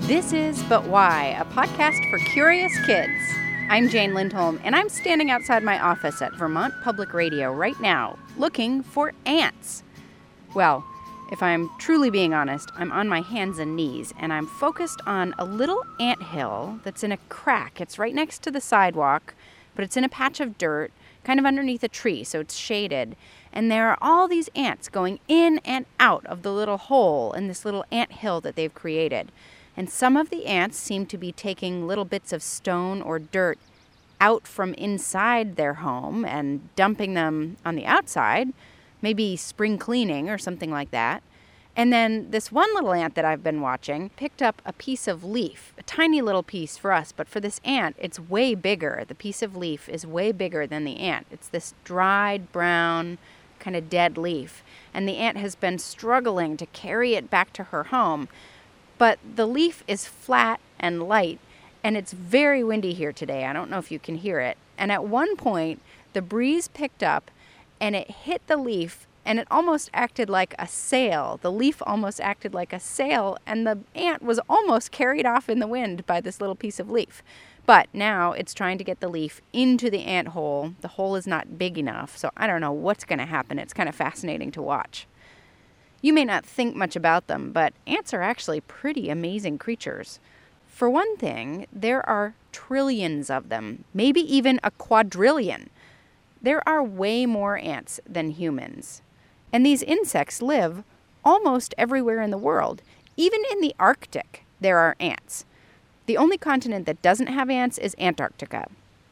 This is But Why, a podcast for curious kids. I'm Jane Lindholm, and I'm standing outside my office at Vermont Public Radio right now, looking for ants. Well, if I'm truly being honest, I'm on my hands and knees, and I'm focused on a little anthill that's in a crack. It's right next to the sidewalk, but it's in a patch of dirt, kind of underneath a tree, so it's shaded. And there are all these ants going in and out of the little hole in this little anthill that they've created. And some of the ants seem to be taking little bits of stone or dirt out from inside their home and dumping them on the outside, maybe spring cleaning or something like that. And then this one little ant that I've been watching picked up a piece of leaf, a tiny little piece for us, but for this ant, it's way bigger. The piece of leaf is way bigger than the ant. It's this dried, brown, kind of dead leaf. And the ant has been struggling to carry it back to her home. But the leaf is flat and light, and it's very windy here today. I don't know if you can hear it. And at one point, the breeze picked up, and it hit the leaf, and it almost acted like a sail. The leaf almost acted like a sail, and the ant was almost carried off in the wind by this little piece of leaf. But now it's trying to get the leaf into the ant hole. The hole is not big enough, so I don't know what's going to happen. It's kind of fascinating to watch. You may not think much about them, but ants are actually pretty amazing creatures. For one thing, there are trillions of them, maybe even a quadrillion. There are way more ants than humans. And these insects live almost everywhere in the world. Even in the Arctic, there are ants. The only continent that doesn't have ants is Antarctica.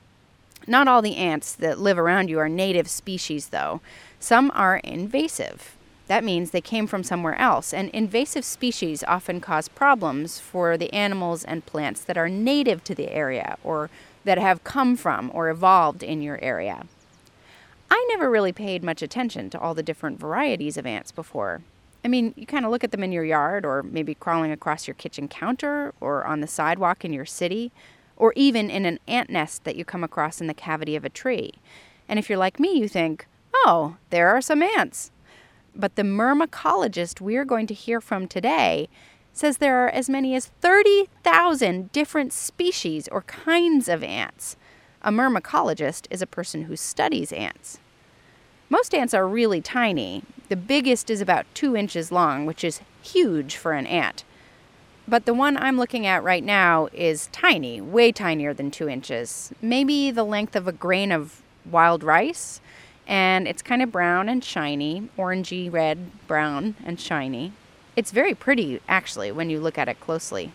Not all the ants that live around you are native species, though. Some are invasive. That means they came from somewhere else, and invasive species often cause problems for the animals and plants that are native to the area or that have come from or evolved in your area. I never really paid much attention to all the different varieties of ants before. I mean, you kind of look at them in your yard or maybe crawling across your kitchen counter or on the sidewalk in your city or even in an ant nest that you come across in the cavity of a tree. And if you're like me, you think, oh, there are some ants. But the myrmecologist we're going to hear from today says there are as many as 30,000 different species or kinds of ants. A myrmecologist is a person who studies ants. Most ants are really tiny. The biggest is about 2 inches long, which is huge for an ant. But the one I'm looking at right now is tiny, way tinier than 2 inches. Maybe the length of a grain of wild rice. And it's kind of brown and shiny, orangey red, brown and shiny. It's very pretty, actually, when you look at it closely.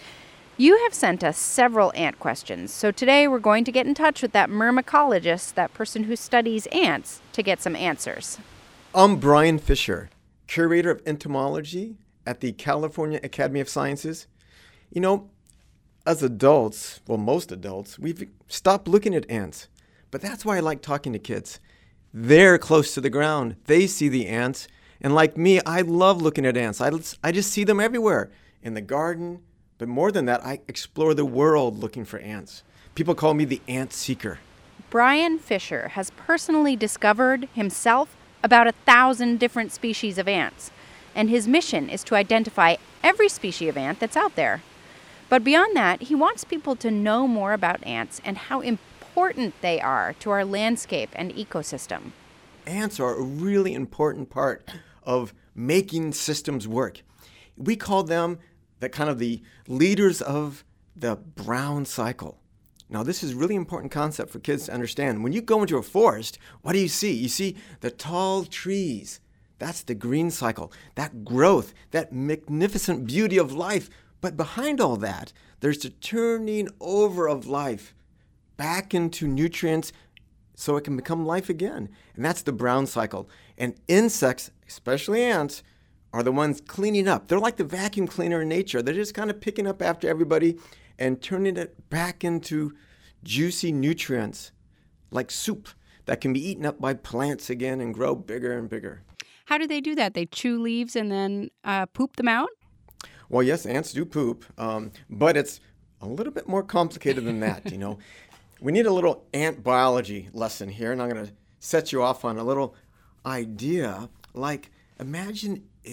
You have sent us several ant questions, so today we're going to get in touch with that myrmecologist, that person who studies ants, to get some answers. I'm Brian Fisher, curator of entomology at the California Academy of Sciences. You know, as adults, well, most adults, we've stopped looking at ants. But that's why I like talking to kids. They're close to the ground. They see the ants. And like me, I love looking at ants. I just see them everywhere, in the garden. But more than that, I explore the world looking for ants. People call me the ant seeker. Brian Fisher has personally discovered himself about 1,000 different species of ants. And his mission is to identify every species of ant that's out there. But beyond that, he wants people to know more about ants and how important they are to our landscape and ecosystem. Ants are a really important part of making systems work. We call them the leaders of the brown cycle. Now, this is a really important concept for kids to understand. When you go into a forest, what do you see? You see the tall trees. That's the green cycle, that growth, that magnificent beauty of life. But behind all that, there's the turning over of life back into nutrients so it can become life again. And that's the brown cycle. And insects, especially ants, are the ones cleaning up. They're like the vacuum cleaner in nature. They're just kind of picking up after everybody and turning it back into juicy nutrients like soup that can be eaten up by plants again and grow bigger and bigger. How do they do that? They chew leaves and then poop them out? Well, yes, ants do poop, but it's a little bit more complicated than that, We need a little ant biology lesson here, and I'm going to set you off on a little idea. Like, imagine if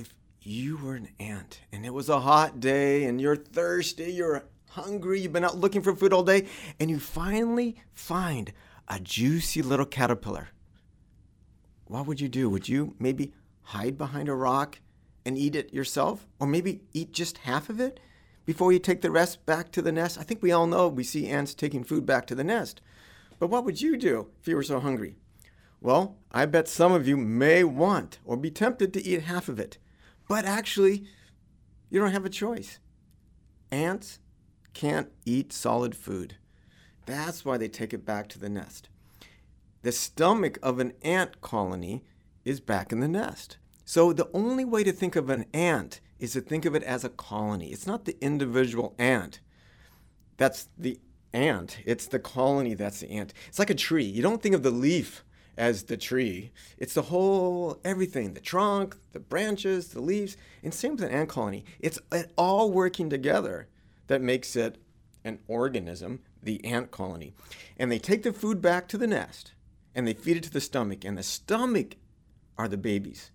you were an ant, and it was a hot day, and you're thirsty, you're hungry, you've been out looking for food all day, and you finally find a juicy little caterpillar. What would you do? Would you maybe hide behind a rock and eat it yourself? Or maybe eat just half of it before you take the rest back to the nest? I think we all know we see ants taking food back to the nest. But what would you do if you were so hungry? Well, I bet some of you may want or be tempted to eat half of it. But actually, you don't have a choice. Ants can't eat solid food. That's why they take it back to the nest. The stomach of an ant colony is back in the nest. So the only way to think of an ant is to think of it as a colony. It's not the individual ant. That's the ant. It's the colony that's the ant. It's like a tree. You don't think of the leaf as the tree. It's the whole everything, the trunk, the branches, the leaves, and same with an ant colony. It's all working together that makes it an organism, the ant colony. And they take the food back to the nest, and they feed it to the stomach, and the stomach are the babies.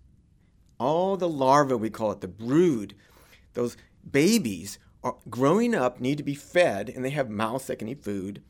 All the larvae, we call it, the brood, those babies are growing up, need to be fed, and they have mouths that can eat food.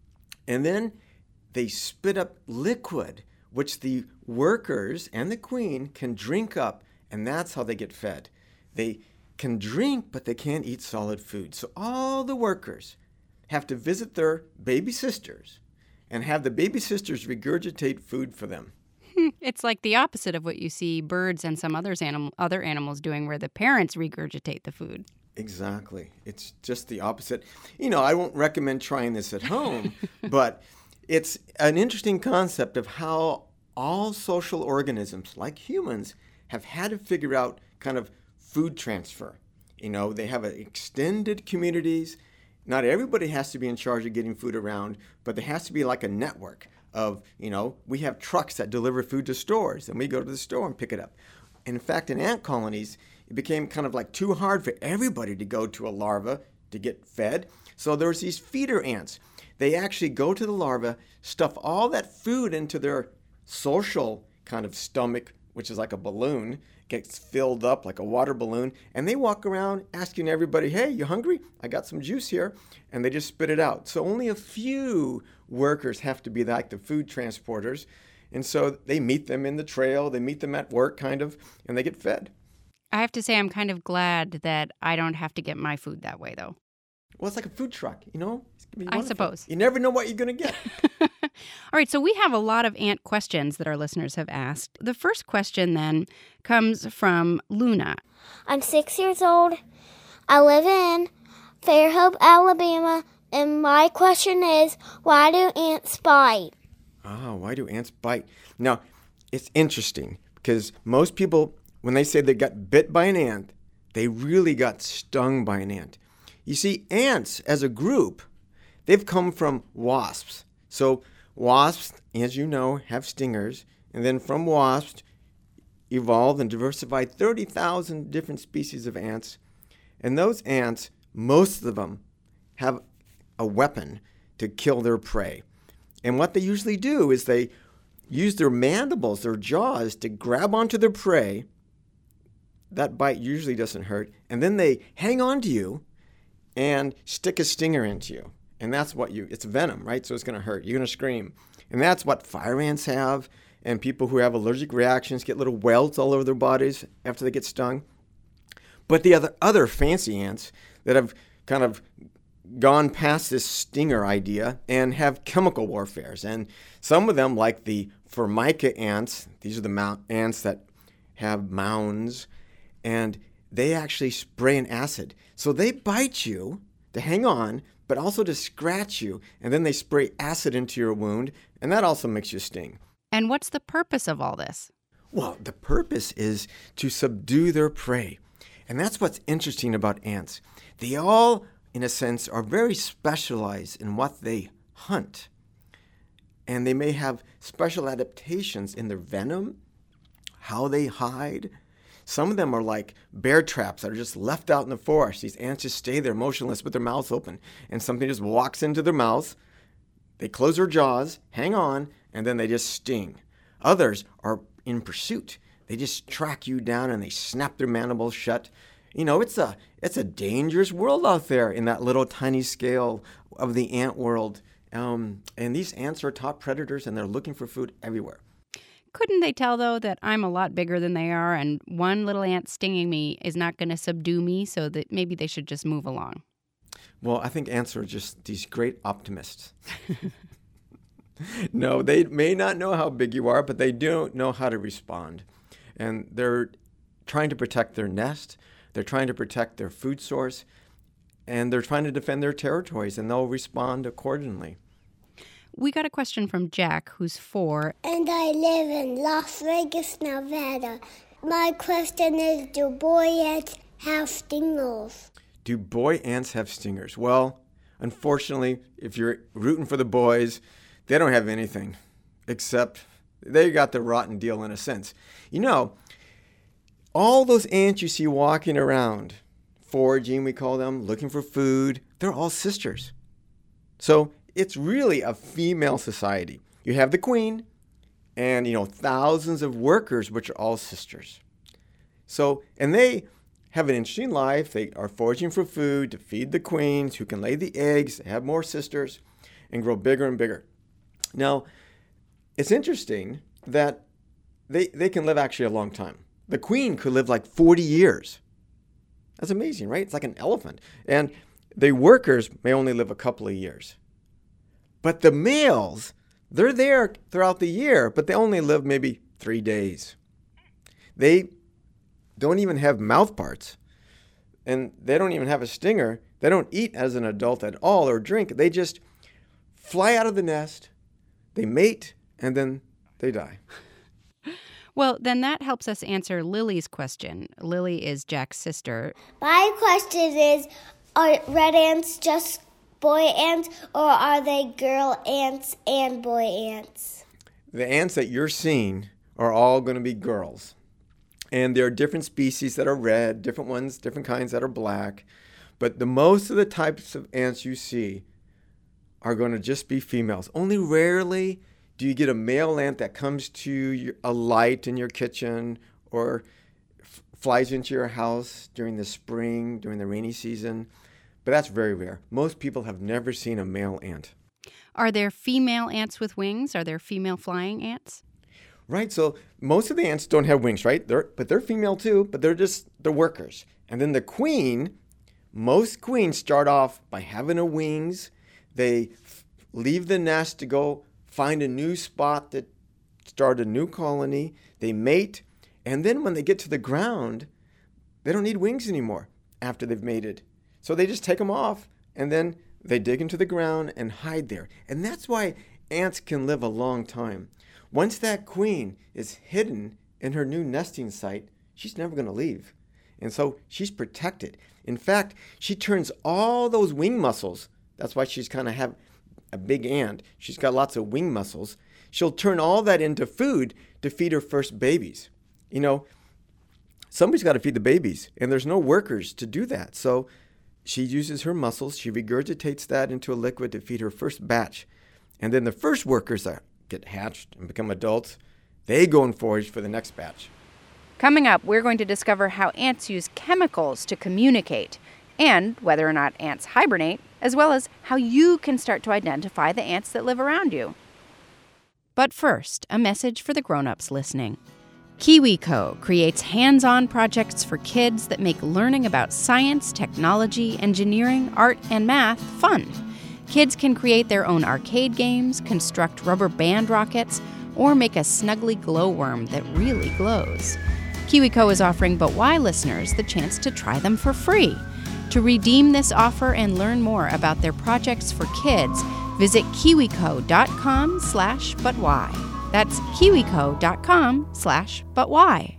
And then they spit up liquid, which the workers and the queen can drink up, and that's how they get fed. They can drink, but they can't eat solid food. So all the workers have to visit their baby sisters and have the baby sisters regurgitate food for them. It's like the opposite of what you see birds and some other animals doing, where the parents regurgitate the food. Exactly. It's just the opposite. I won't recommend trying this at home, but it's an interesting concept of how all social organisms, like humans, have had to figure out kind of food transfer. They have extended communities. Not everybody has to be in charge of getting food around, but there has to be like a network of, we have trucks that deliver food to stores, and we go to the store and pick it up. And in fact, in ant colonies, it became kind of like too hard for everybody to go to a larva to get fed. So there's these feeder ants. They actually go to the larva, stuff all that food into their social kind of stomach, which is like a balloon, gets filled up like a water balloon, and they walk around asking everybody, hey, you hungry? I got some juice here, and they just spit it out. So only a few workers have to be like the food transporters, and so they meet them in the trail, they meet them at work kind of, and they get fed. I have to say I'm kind of glad that I don't have to get my food that way, though. Well, it's like a food truck, I suppose. You never know what you're going to get. All right, so we have a lot of ant questions that our listeners have asked. The first question, then, comes from Luna. I'm 6 years old. I live in Fairhope, Alabama, and my question is, why do ants bite? Why do ants bite? Now, it's interesting because most people, when they say they got bit by an ant, they really got stung by an ant. You see, ants as a group, they've come from wasps. So wasps, as you know, have stingers. And then from wasps, evolved and diversified 30,000 different species of ants. And those ants, most of them, have a weapon to kill their prey. And what they usually do is they use their mandibles, their jaws, to grab onto their prey. That bite usually doesn't hurt. And then they hang on to you and stick a stinger into you. And that's what it's venom, right? So it's going to hurt. You're going to scream. And that's what fire ants have. And people who have allergic reactions get little welts all over their bodies after they get stung. But the other fancy ants that have kind of gone past this stinger idea and have chemical warfares. And some of them, like the Formica ants, these are the ants that have mounds, and they actually spray an acid. So they bite you to hang on, but also to scratch you, and then they spray acid into your wound, and that also makes you sting. And what's the purpose of all this? Well, the purpose is to subdue their prey. And that's what's interesting about ants. They all, in a sense, are very specialized in what they hunt. And they may have special adaptations in their venom, how they hide. Some of them are like bear traps that are just left out in the forest. These ants just stay there motionless with their mouths open. And something just walks into their mouth. They close their jaws, hang on, and then they just sting. Others are in pursuit. They just track you down and they snap their mandibles shut. It's a dangerous world out there in that little tiny scale of the ant world. And these ants are top predators, and they're looking for food everywhere. Couldn't they tell, though, that I'm a lot bigger than they are, and one little ant stinging me is not going to subdue me, so that maybe they should just move along? Well, I think ants are just these great optimists. No, they may not know how big you are, but they do know how to respond. And they're trying to protect their nest. They're trying to protect their food source. And they're trying to defend their territories, and they'll respond accordingly. We got a question from Jack, who's 4. And I live in Las Vegas, Nevada. My question is, do boy ants have stingers? Do boy ants have stingers? Well, unfortunately, if you're rooting for the boys, they don't have anything, except they got the rotten deal in a sense. All those ants you see walking around, foraging, we call them, looking for food, they're all sisters. So it's really a female society. You have the queen and, thousands of workers, which are all sisters. So, and they have an interesting life. They are foraging for food to feed the queens who can lay the eggs, have more sisters, and grow bigger and bigger. Now, it's interesting that they can live actually a long time. The queen could live like 40 years. That's amazing, right? It's like an elephant. And the workers may only live a couple of years. But the males, they're there throughout the year, but they only live maybe 3 days. They don't even have mouth parts. And they don't even have a stinger. They don't eat as an adult at all or drink. They just fly out of the nest, they mate, and then they die. Well, then that helps us answer Lily's question. Lily is Jack's sister. My question is, are red ants just boy ants, or are they girl ants and boy ants? The ants that you're seeing are all going to be girls. And there are different species that are red, different ones, different kinds that are black. But most of the types of ants you see are going to just be females. Only rarely do you get a male ant that comes to a light in your kitchen or flies into your house during the spring, during the rainy season. But that's very rare. Most people have never seen a male ant. Are there female ants with wings? Are there female flying ants? Right, so most of the ants don't have wings, right? But they're female too, but they're just the workers. And then the queen, most queens start off by having a wings. They leave the nest to go find a new spot to start a new colony. They mate, and then when they get to the ground, they don't need wings anymore after they've mated. So they just take them off, and then they dig into the ground and hide there. And that's why ants can live a long time. Once that queen is hidden in her new nesting site, she's never going to leave. And so she's protected. In fact, she turns all those wing muscles. That's why she's kind of have a big ant. She's got lots of wing muscles. She'll turn all that into food to feed her first babies. Somebody's got to feed the babies, and there's no workers to do that. So she uses her muscles. She regurgitates that into a liquid to feed her first batch. And then the first workers that get hatched and become adults, they go and forage for the next batch. Coming up, we're going to discover how ants use chemicals to communicate and whether or not ants hibernate, as well as how you can start to identify the ants that live around you. But first, a message for the grown-ups listening. KiwiCo creates hands-on projects for kids that make learning about science, technology, engineering, art, and math fun. Kids can create their own arcade games, construct rubber band rockets, or make a snuggly glowworm that really glows. KiwiCo is offering But Why listeners the chance to try them for free. To redeem this offer and learn more about their projects for kids, visit kiwico.com/butwhy. That's kiwico.com/butwhy.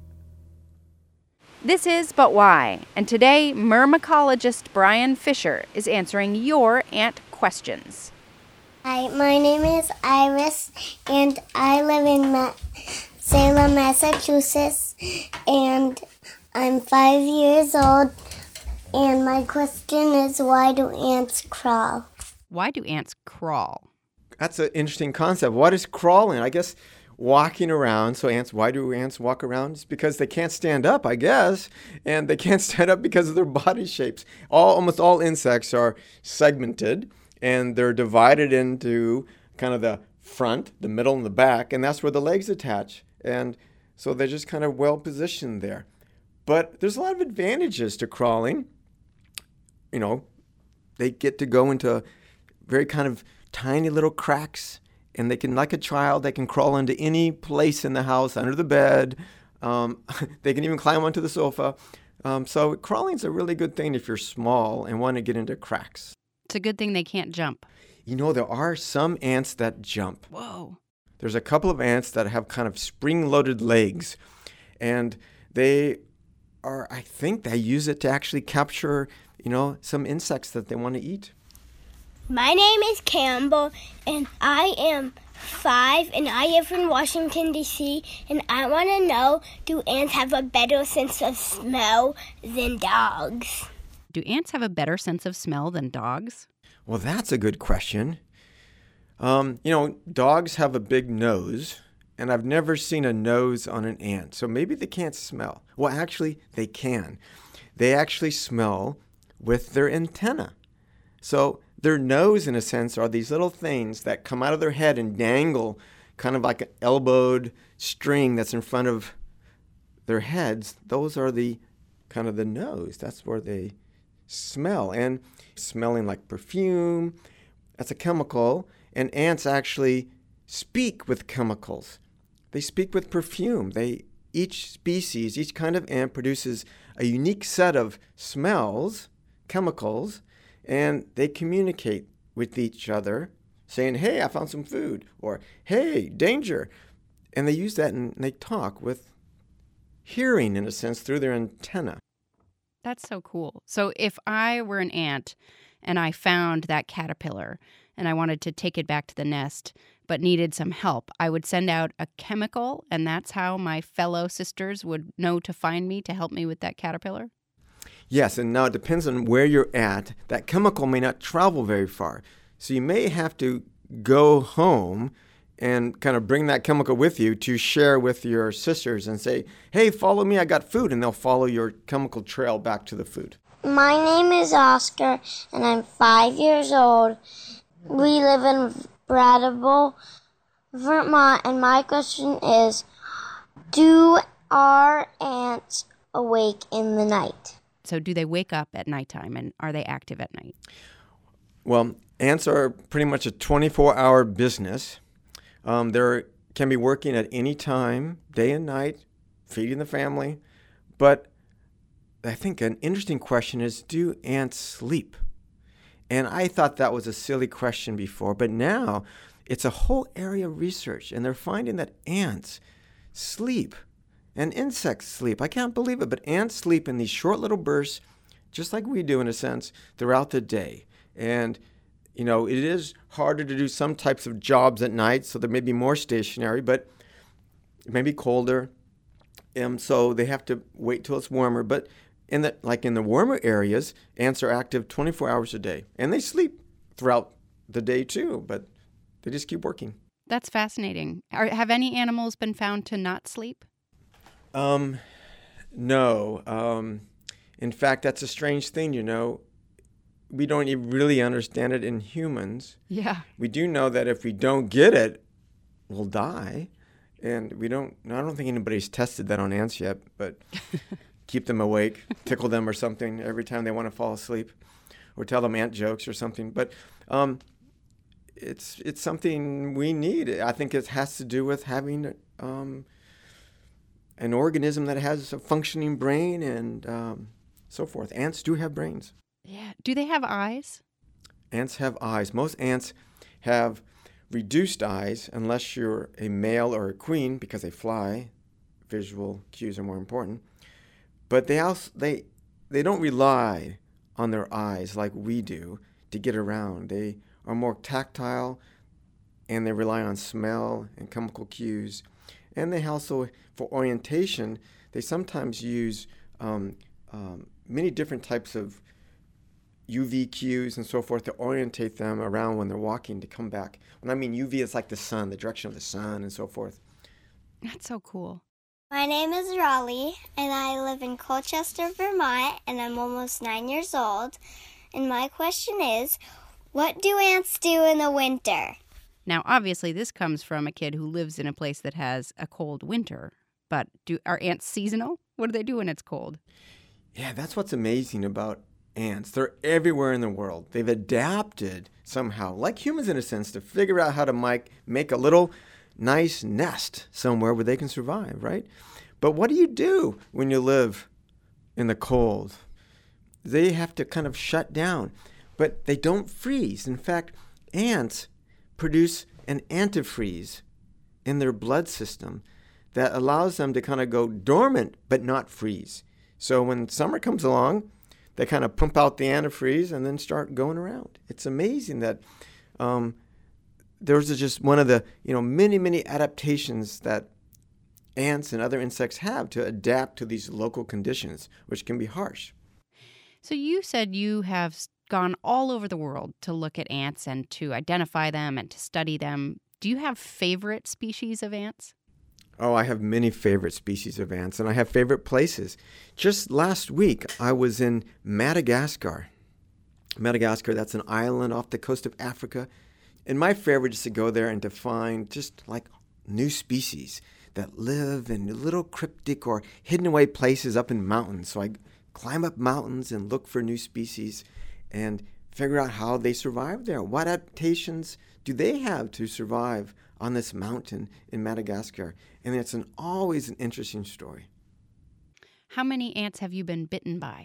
This is But Why, and today myrmecologist Brian Fisher is answering your ant questions. Hi, my name is Iris, and I live in Salem, Massachusetts, and I'm 5 years old. And my question is, why do ants crawl? Why do ants crawl? That's an interesting concept. What is crawling? I guess walking around. So why do ants walk around? It's because they can't stand up, I guess. And they can't stand up because of their body shapes. Almost all insects are segmented, and they're divided into kind of the front, the middle, and the back, and that's where the legs attach. And so they're just kind of well positioned there. But there's a lot of advantages to crawling. You know, they get to go into very kind of tiny little cracks, and they can, like a child, they can crawl into any place in the house, under the bed. They can even climb onto the sofa. So crawling's a really good thing if you're small and want to get into cracks. It's a good thing they can't jump. You know, there are some ants that jump. Whoa. There's a couple of ants that have kind of spring-loaded legs, and they are, I think they use it to actually capture, some insects that they want to eat. My name is Campbell, and I am 5, and I live in Washington, D.C., and I want to know, do ants have a better sense of smell than dogs? Do ants have a better sense of smell than dogs? Well, that's a good question. Dogs have a big nose, and I've never seen a nose on an ant, so maybe they can't smell. Well, actually, they can. They actually smell with their antenna. So their nose, in a sense, are these little things that come out of their head and dangle kind of like an elbowed string that's in front of their heads. Those are the kind of the nose. That's where they smell. And smelling like perfume, that's a chemical. And ants actually speak with chemicals. They speak with perfume. Each species, each kind of ant produces a unique set of smells, chemicals, and they communicate with each other, saying, hey, I found some food, or hey, danger. And they use that and they talk with hearing, in a sense, through their antenna. That's so cool. So if I were an ant and I found that caterpillar and I wanted to take it back to the nest but needed some help, I would send out a chemical, and that's how my fellow sisters would know to find me to help me with that caterpillar? Yes, and now it depends on where you're at. That chemical may not travel very far. So you may have to go home and kind of bring that chemical with you to share with your sisters and say, hey, follow me, I got food, and they'll follow your chemical trail back to the food. My name is Oscar, and I'm 5 years old. We live in Brattleboro, Vermont, and my question is, do our ants awake in the night? So do they wake up at nighttime, and are they active at night? Well, ants are pretty much a 24-hour business. They can be working at any time, day and night, feeding the family. But I think an interesting question is, do ants sleep? And I thought that was a silly question before, but now it's a whole area of research, and they're finding that ants sleep and insects sleep. I can't believe it, but ants sleep in these short little bursts, just like we do in a sense, throughout the day. And, it is harder to do some types of jobs at night, so they may be more stationary, but it may be colder, so they have to wait till it's warmer. But in the warmer areas, ants are active 24 hours a day, and they sleep throughout the day too, but they just keep working. That's fascinating. Have any animals been found to not sleep? No. In fact, that's a strange thing, We don't even really understand it in humans. Yeah. We do know that if we don't get it, we'll die. And I don't think anybody's tested that on ants yet, but keep them awake, tickle them or something every time they want to fall asleep, or tell them ant jokes or something. But it's something we need. I think it has to do with having an organism that has a functioning brain and so forth. Ants do have brains. Yeah. Do they have eyes? Ants have eyes. Most ants have reduced eyes unless you're a male or a queen, because they fly. Visual cues are more important. But they don't rely on their eyes like we do to get around. They are more tactile, and they rely on smell and chemical cues. And they also, for orientation, they sometimes use many different types of UV cues and so forth to orientate them around when they're walking to come back. When I mean UV, it's like the sun, the direction of the sun and so forth. That's so cool. My name is Raleigh, and I live in Colchester, Vermont, and I'm almost 9 years old. And my question is, what do ants do in the winter? Now, obviously, this comes from a kid who lives in a place that has a cold winter. But are ants seasonal? What do they do when it's cold? Yeah, that's what's amazing about ants. They're everywhere in the world. They've adapted somehow, like humans in a sense, to figure out how to make a little nice nest somewhere where they can survive, right? But what do you do when you live in the cold? They have to kind of shut down, but they don't freeze. In fact, ants produce an antifreeze in their blood system that allows them to kind of go dormant but not freeze. So when summer comes along, they kind of pump out the antifreeze and then start going around. It's amazing that there's just one of the many adaptations that ants and other insects have to adapt to these local conditions, which can be harsh. So you said you have gone all over the world to look at ants and to identify them and to study them. Do you have favorite species of ants? Oh, I have many favorite species of ants, and I have favorite places. Just last week, I was in Madagascar. Madagascar, that's an island off the coast of Africa. And my favorite is to go there and to find just like new species that live in little cryptic or hidden away places up in mountains. So I climb up mountains and look for new species and figure out how they survive there. What adaptations do they have to survive on this mountain in Madagascar? And it's always an interesting story. How many ants have you been bitten by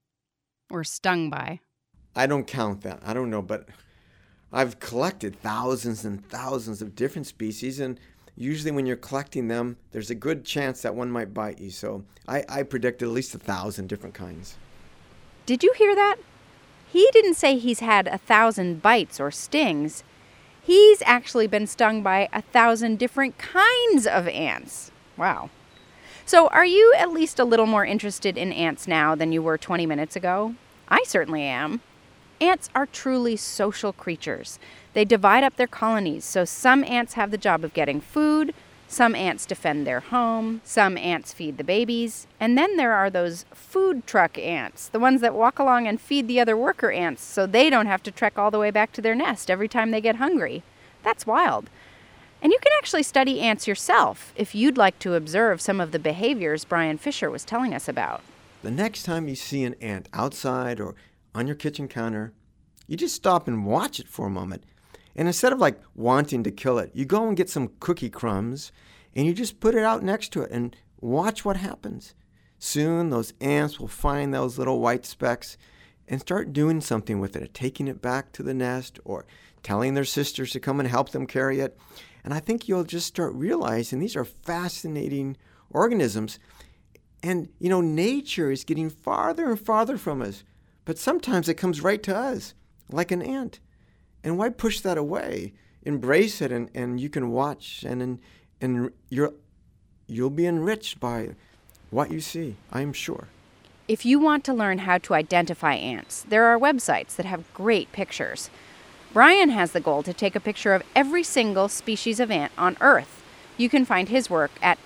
or stung by? I don't count that. I don't know, but I've collected thousands and thousands of different species, and usually when you're collecting them, there's a good chance that one might bite you. So I predicted at least 1,000 different kinds. Did you hear that? He didn't say he's had 1,000 bites or stings. He's actually been stung by 1,000 different kinds of ants. Wow. So are you at least a little more interested in ants now than you were 20 minutes ago? I certainly am. Ants are truly social creatures. They divide up their colonies, so some ants have the job of getting food, some ants defend their home, some ants feed the babies, and then there are those food truck ants, the ones that walk along and feed the other worker ants so they don't have to trek all the way back to their nest every time they get hungry. That's wild. And you can actually study ants yourself if you'd like to observe some of the behaviors Brian Fisher was telling us about. The next time you see an ant outside or on your kitchen counter, you just stop and watch it for a moment. And instead of wanting to kill it, you go and get some cookie crumbs and you just put it out next to it and watch what happens. Soon those ants will find those little white specks and start doing something with it, taking it back to the nest or telling their sisters to come and help them carry it. And I think you'll just start realizing these are fascinating organisms. And, nature is getting farther and farther from us. But sometimes it comes right to us, like an ant. And why push that away? Embrace it, and you can watch, and you'll be enriched by what you see, I'm sure. If you want to learn how to identify ants, there are websites that have great pictures. Brian has the goal to take a picture of every single species of ant on Earth. You can find his work at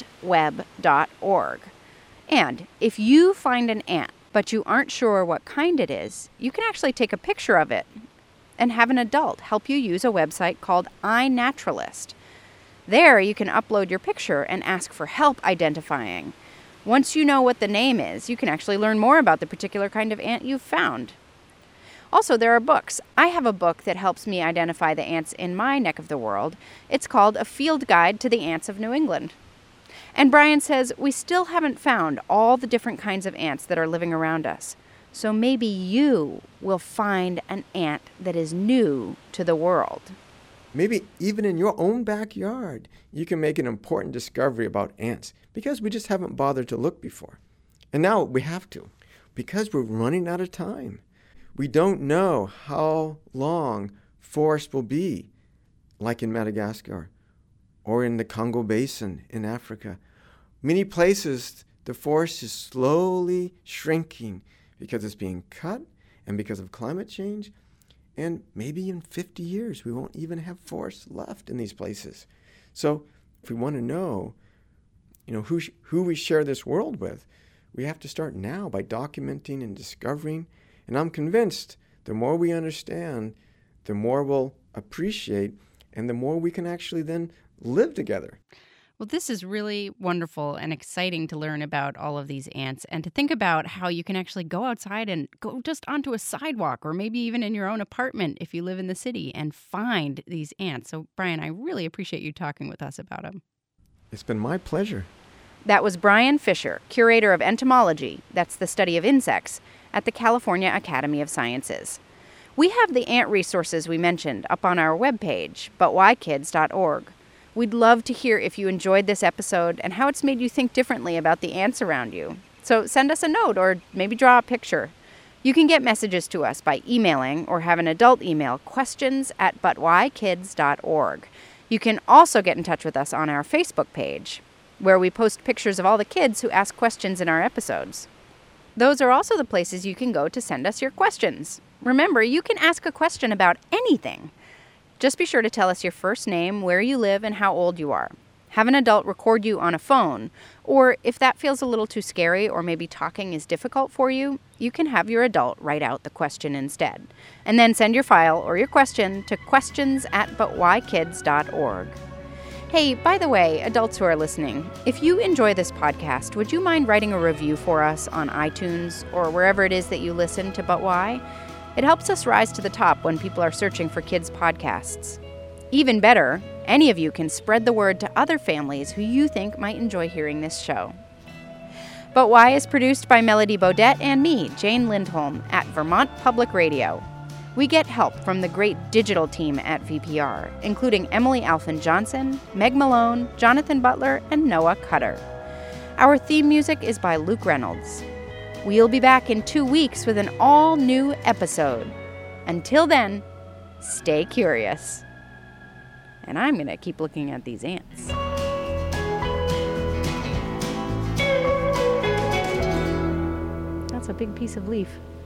antweb.org. And if you find an ant, but you aren't sure what kind it is, you can actually take a picture of it and have an adult help you use a website called iNaturalist. There you can upload your picture and ask for help identifying. Once you know what the name is, you can actually learn more about the particular kind of ant you've found. Also, there are books. I have a book that helps me identify the ants in my neck of the world. It's called A Field Guide to the Ants of New England. And Brian says we still haven't found all the different kinds of ants that are living around us. So maybe you will find an ant that is new to the world. Maybe even in your own backyard, you can make an important discovery about ants because we just haven't bothered to look before. And now we have to because we're running out of time. We don't know how long forests will be, like in Madagascar or in the Congo Basin in Africa. Many places, the forest is slowly shrinking because it's being cut and because of climate change. And maybe in 50 years, we won't even have forests left in these places. So if we want to know, who we share this world with, we have to start now by documenting and discovering. And I'm convinced the more we understand, the more we'll appreciate, and the more we can actually then live together. Well, this is really wonderful and exciting to learn about all of these ants and to think about how you can actually go outside and go just onto a sidewalk or maybe even in your own apartment if you live in the city and find these ants. So, Brian, I really appreciate you talking with us about them. It's been my pleasure. That was Brian Fisher, curator of entomology, that's the study of insects, at the California Academy of Sciences. We have the ant resources we mentioned up on our webpage, butwhykids.org. We'd love to hear if you enjoyed this episode and how it's made you think differently about the ants around you. So send us a note or maybe draw a picture. You can get messages to us by emailing or have an adult email questions@butwhykids.org. You can also get in touch with us on our Facebook page, where we post pictures of all the kids who ask questions in our episodes. Those are also the places you can go to send us your questions. Remember, you can ask a question about anything. Just be sure to tell us your first name, where you live, and how old you are. Have an adult record you on a phone, or if that feels a little too scary or maybe talking is difficult for you, you can have your adult write out the question instead. And then send your file or your question to questions@butwhykids.org. Hey, by the way, adults who are listening, if you enjoy this podcast, would you mind writing a review for us on iTunes or wherever it is that you listen to But Why? It helps us rise to the top when people are searching for kids' podcasts. Even better, any of you can spread the word to other families who you think might enjoy hearing this show. But Why is produced by Melody Bodette and me, Jane Lindholm, at Vermont Public Radio. We get help from the great digital team at VPR, including Emily Alphen-Johnson, Meg Malone, Jonathan Butler, and Noah Cutter. Our theme music is by Luke Reynolds. We'll be back in 2 weeks with an all-new episode. Until then, stay curious. And I'm going to keep looking at these ants. That's a big piece of leaf.